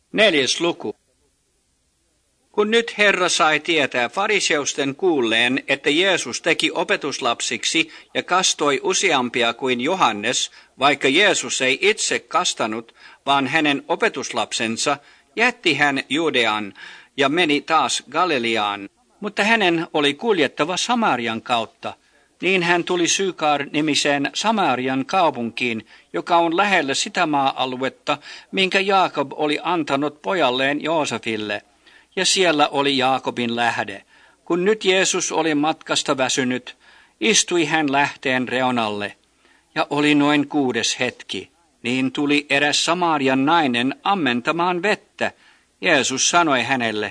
4. luku. Kun nyt Herra sai tietää fariseusten kuulleen, että Jeesus teki opetuslapsiksi ja kastoi useampia kuin Johannes, vaikka Jeesus ei itse kastanut, vaan hänen opetuslapsensa, jätti hän Judean ja meni taas Galileaan. Mutta hänen oli kuljettava Samarian kautta. Niin hän tuli Sykar-nimiseen Samarian kaupunkiin, joka on lähellä sitä maa-aluetta, minkä Jaakob oli antanut pojalleen Joosefille. Ja siellä oli Jaakobin lähde. Kun nyt Jeesus oli matkasta väsynyt, istui hän lähteen reunalle. Ja oli noin 6. hetki. Niin tuli eräs Samarian nainen ammentamaan vettä. Jeesus sanoi hänelle,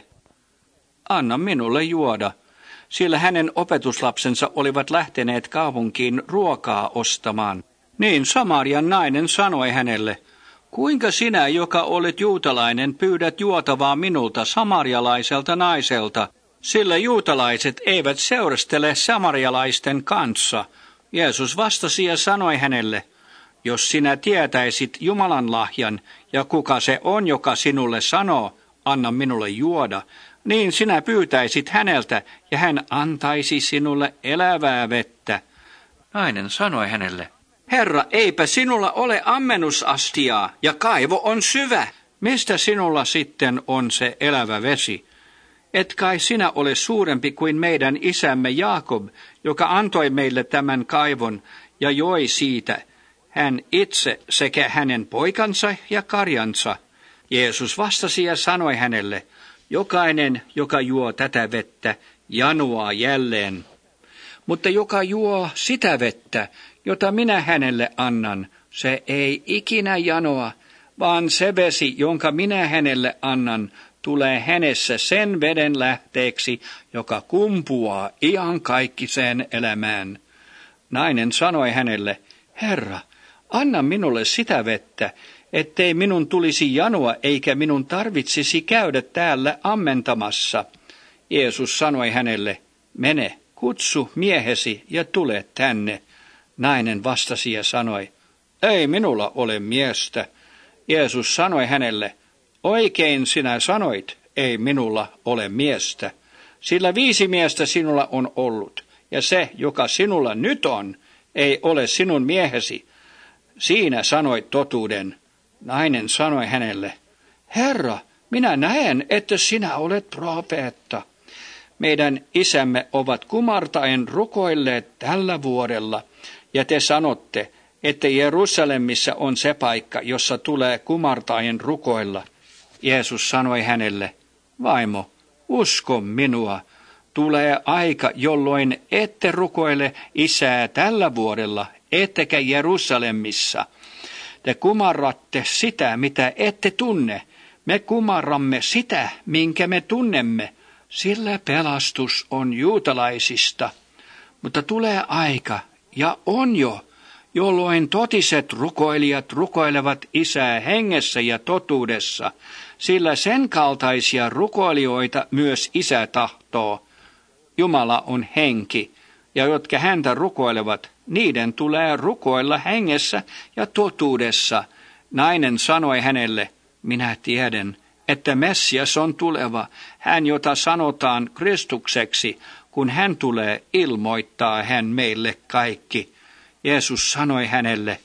anna minulle juoda. Sillä hänen opetuslapsensa olivat lähteneet kaupunkiin ruokaa ostamaan. Niin Samarian nainen sanoi hänelle, kuinka sinä, joka olet juutalainen, pyydät juotavaa minulta samarialaiselta naiselta, sillä juutalaiset eivät seurustele samarialaisten kanssa. Jeesus vastasi ja sanoi hänelle, jos sinä tietäisit Jumalan lahjan ja kuka se on, joka sinulle sanoo, anna minulle juoda, niin sinä pyytäisit häneltä ja hän antaisi sinulle elävää vettä. Nainen sanoi hänelle, Herra, eipä sinulla ole ammennusastiaa ja kaivo on syvä. Mistä sinulla sitten on se elävä vesi? Et kai sinä ole suurempi kuin meidän isämme Jaakob, joka antoi meille tämän kaivon ja joi siitä, hän itse sekä hänen poikansa ja karjansa. Jeesus vastasi ja sanoi hänelle, jokainen, joka juo tätä vettä, janoaa jälleen. Mutta joka juo sitä vettä, jota minä hänelle annan, se ei ikinä janoa, vaan se vesi, jonka minä hänelle annan, tulee hänessä sen veden lähteeksi, joka kumpuaa iankaikkiseen elämään. Nainen sanoi hänelle, Herra, anna minulle sitä vettä, ettei minun tulisi janoa eikä minun tarvitsisi käydä täällä ammentamassa. Jeesus sanoi hänelle, mene, kutsu miehesi ja tule tänne. Nainen vastasi ja sanoi, ei minulla ole miestä. Jeesus sanoi hänelle, oikein sinä sanoit, ei minulla ole miestä. Sillä 5 miestä sinulla on ollut, ja se, joka sinulla nyt on, ei ole sinun miehesi. Siinä sanoit totuuden. Nainen sanoi hänelle, Herra, minä näen, että sinä olet profeetta. Meidän isämme ovat kumartaen rukoilleet tällä vuodella, ja te sanotte, että Jerusalemissa on se paikka, jossa tulee kumartaen rukoilla. Jeesus sanoi hänelle, vaimo, usko minua, tulee aika, jolloin ette rukoile isää tällä vuodella, ettekä Jerusalemissa. Te kumarratte sitä, mitä ette tunne. Me kumarramme sitä, minkä me tunnemme, sillä pelastus on juutalaisista. Mutta tulee aika, ja on jo, jolloin totiset rukoilijat rukoilevat isää hengessä ja totuudessa, sillä sen kaltaisia rukoilijoita myös isä tahtoo. Jumala on henki, ja jotka häntä rukoilevat, niiden tulee rukoilla hengessä ja totuudessa. Nainen sanoi hänelle, minä tiedän, että Messias on tuleva, hän jota sanotaan Kristukseksi, kun hän tulee ilmoittaa hän meille kaikki. Jeesus sanoi hänelle,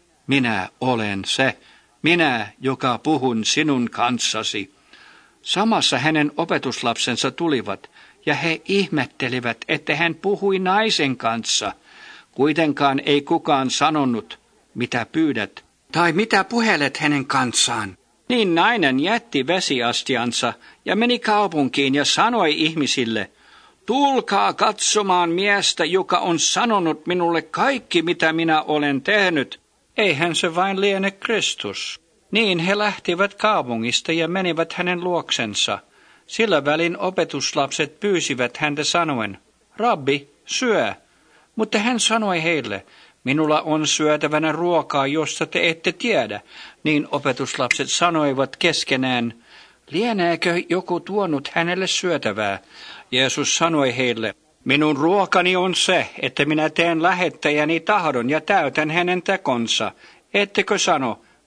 minä olen se, minä, joka puhun sinun kanssasi. Samassa hänen opetuslapsensa tulivat, ja he ihmettelivät, että hän puhui naisen kanssa. Kuitenkaan ei kukaan sanonut, mitä pyydät, tai mitä puhelet hänen kanssaan. Niin nainen jätti vesiastiansa ja meni kaupunkiin ja sanoi ihmisille, tulkaa katsomaan miestä, joka on sanonut minulle kaikki, mitä minä olen tehnyt. Eihän se vain liene Kristus. Niin he lähtivät kaupungista ja menivät hänen luoksensa. Sillä välin opetuslapset pyysivät häntä sanoen, Rabbi, syö. Mutta hän sanoi heille, minulla on syötävänä ruokaa, josta te ette tiedä. Niin opetuslapset sanoivat keskenään, lieneekö joku tuonut hänelle syötävää? Jeesus sanoi heille, minun ruokani on se, että minä teen lähettäjäni tahdon ja täytän hänen tekonsa. Ettekö sano,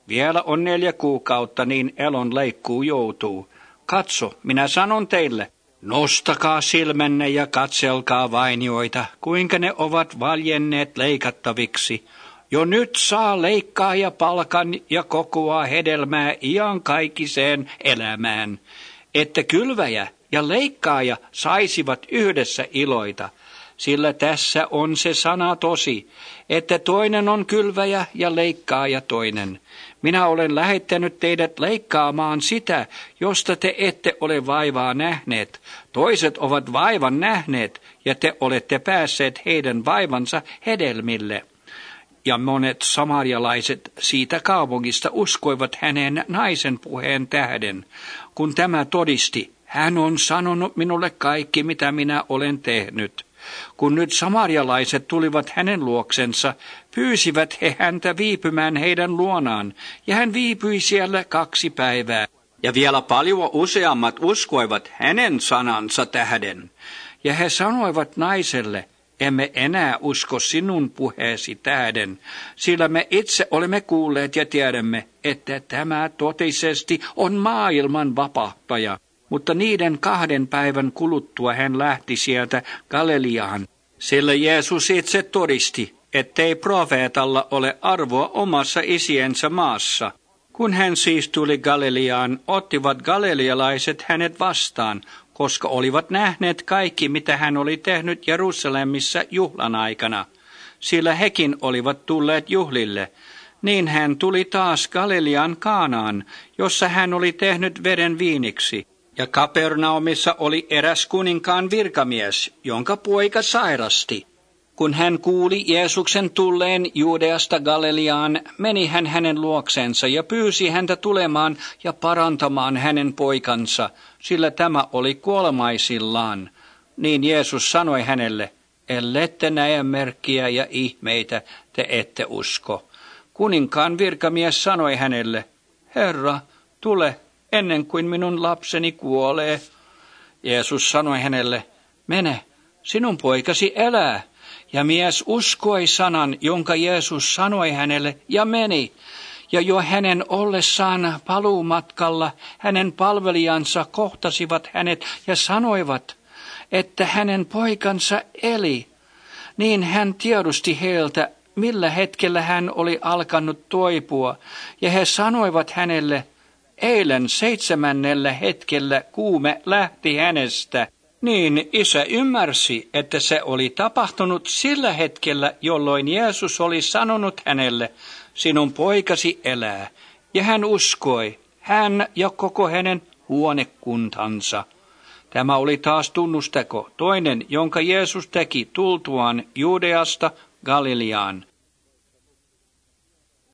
Vielä on 4 kuukautta, niin elon leikkuu joutuu. Katso, minä sanon teille, nostakaa silmänne ja katselkaa vainioita, kuinka ne ovat valjenneet leikattaviksi. Jo nyt saa leikkaa ja palkan ja kokoaa hedelmää iankaikkiseen elämään, että kylväjä ja leikkaaja saisivat yhdessä iloita. Sillä tässä on se sana tosi, että toinen on kylväjä ja leikkaaja toinen. Minä olen lähettänyt teidät leikkaamaan sitä, josta te ette ole vaivaa nähneet. Toiset ovat vaivan nähneet, ja te olette päässeet heidän vaivansa hedelmille. Ja monet samarialaiset siitä kaupungista uskoivat hänen naisen puheen tähden, kun tämä todisti, hän on sanonut minulle kaikki, mitä minä olen tehnyt. Kun nyt samarialaiset tulivat hänen luoksensa, pyysivät he häntä viipymään heidän luonaan, ja hän viipyi siellä 2 päivää. Ja vielä paljon useammat uskoivat hänen sanansa tähden. Ja he sanoivat naiselle, emme enää usko sinun puheesi tähden, sillä me itse olemme kuulleet ja tiedämme, että tämä totisesti on maailman vapahtaja. Mutta niiden 2 päivän kuluttua hän lähti sieltä Galileaan, sillä Jeesus itse todisti, ettei profeetalla ole arvoa omassa isiensä maassa. Kun hän siis tuli Galileaan, ottivat galilealaiset hänet vastaan, koska olivat nähneet kaikki, mitä hän oli tehnyt Jerusalemissa juhlan aikana, sillä hekin olivat tulleet juhlille. Niin hän tuli taas Galilean Kaanaan, jossa hän oli tehnyt veden viiniksi. Ja Kapernaumissa oli eräs kuninkaan virkamies, jonka poika sairasti. Kun hän kuuli Jeesuksen tulleen Juudeasta Galileaan, meni hän hänen luoksensa ja pyysi häntä tulemaan ja parantamaan hänen poikansa, sillä tämä oli kuolemaisillaan. Niin Jeesus sanoi hänelle, ellette näe merkkiä ja ihmeitä, te ette usko. Kuninkaan virkamies sanoi hänelle, Herra, tule ennen kuin minun lapseni kuolee. Jeesus sanoi hänelle, mene, sinun poikasi elää. Ja mies uskoi sanan, jonka Jeesus sanoi hänelle, ja meni. Ja jo hänen ollessaan paluumatkalla hänen palvelijansa kohtasivat hänet ja sanoivat, että hänen poikansa eli. Niin hän tiedosti heiltä, millä hetkellä hän oli alkanut toipua, ja he sanoivat hänelle, eilen 7. hetkellä kuume lähti hänestä. Niin isä ymmärsi, että se oli tapahtunut sillä hetkellä, jolloin Jeesus oli sanonut hänelle, sinun poikasi elää. Ja hän uskoi, hän ja koko hänen huonekuntansa. Tämä oli taas tunnusteko, toinen, jonka Jeesus teki tultuaan Juudeasta Galileaan.